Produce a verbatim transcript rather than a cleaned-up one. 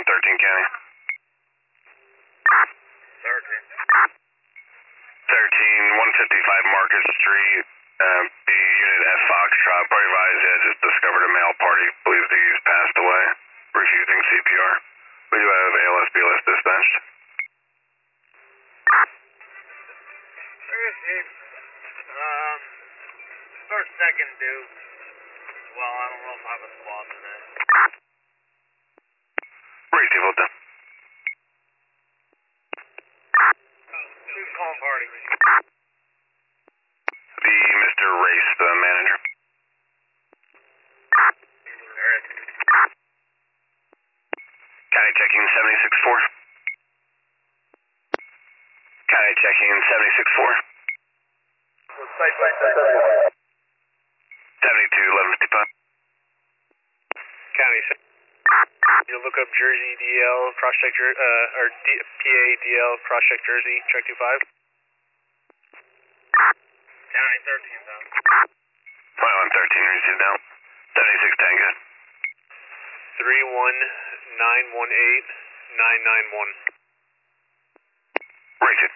on thirteen County. thirteen. thirteen, one fifty-five Market Street. Uh, the unit at Foxtrot. Party advised, yeah, just discovered a male party. Believes he's passed away. Refusing C P R. We do have A L S B L S dispatched. Um, first, second, dude. Well, I don't know if I have a squad today. Race Delta. Who's calling party? The Mister Race, the manager. There is. County checking seventy-six four. County checking seventy-six four. Site by site. seventy-two eleven fifty-five. County. You look up Jersey D L, cross check, uh, or D, P A D L, cross check Jersey, check two five. County thirteen down. Mile on thirteen, received down. seventy-six Tango. three one nine one eight nine nine one. Rated.